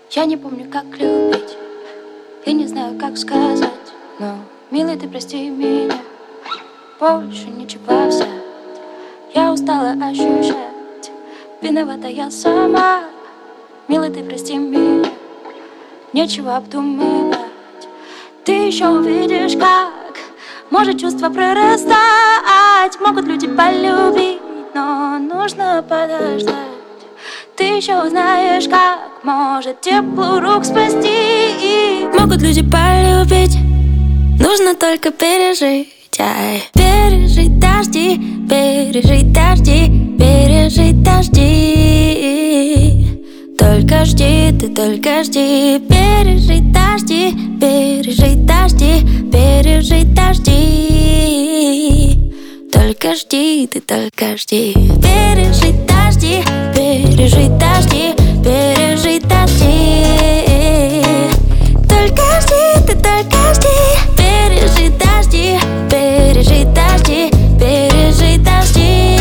Я не помню, как любить, и не знаю, как сказать, но, милый, ты прости меня, больше ничего взять. Я устала ощущать, виновата я сама. Милый, ты прости меня, нечего обдумывать. Ты еще увидишь, как может чувство прорастать. Могут люди полюбить, но нужно подождать. Ты еще узнаешь, как может тепло рук спасти. Могут люди полюбить, нужно только пережить. Пережить дожди, пережить дожди, пережить дожди. Только жди, ты только жди. Пережить дожди, пережить дожди, пережить дожди. Только жди, ты только жди. Пережить дожди, пережить дожди, пережить дожди. Только жди, ты только жди. Пережить дожди, пережить дожди, пережить дожди.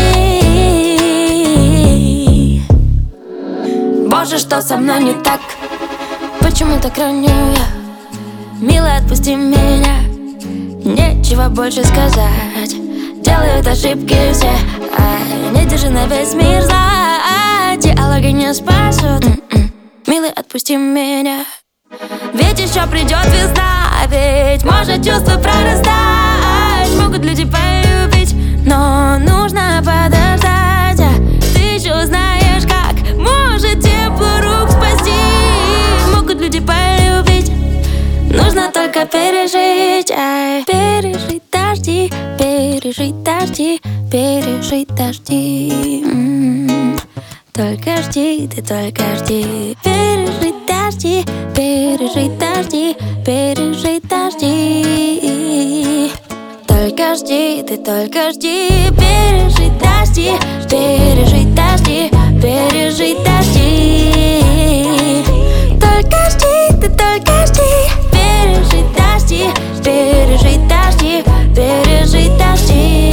Боже, что со мной не так? Почему так раню я? Милый, отпусти меня, нечего больше сказать. Делают ошибки все, не держи на весь мир зла. Диалоги не спасут. Милый, отпусти меня, ведь еще придет весна. Ведь может чувство прорастать. Могут люди полюбить, но нужно подождать. Ты еще узнаешь, как может тепло рук спасти. Могут люди полюбить, нужно только пережить. Пережить дожди, пережить дожди, пережить дожди. Только жди, ты только жди. Пережить дожди, пережить дожди, пережить дожди. Только жди, ты только жди. Пережить дожди, пережить дожди, пережить дожди. Только жди, ты только жди. Пережить дожди, пережить дожди, пережить дожди.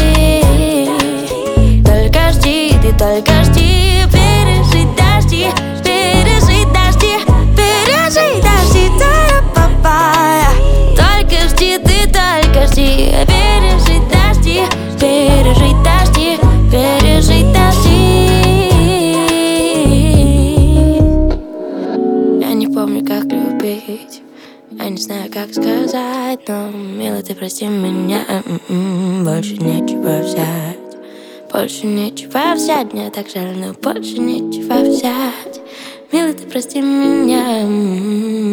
Только жди, ты только жди. Пережить дожди, пережить дожди, пережить дожди. Только жди, ты только жди. Пережить дожди, пережить дожди, пережить дожди. Я не помню, как любить, я не знаю, как сказать, но, милый, ты прости меня, больше нечего взять. Больше нечего взять, мне так жаль, но больше нечего взять. Милый, ты прости меня.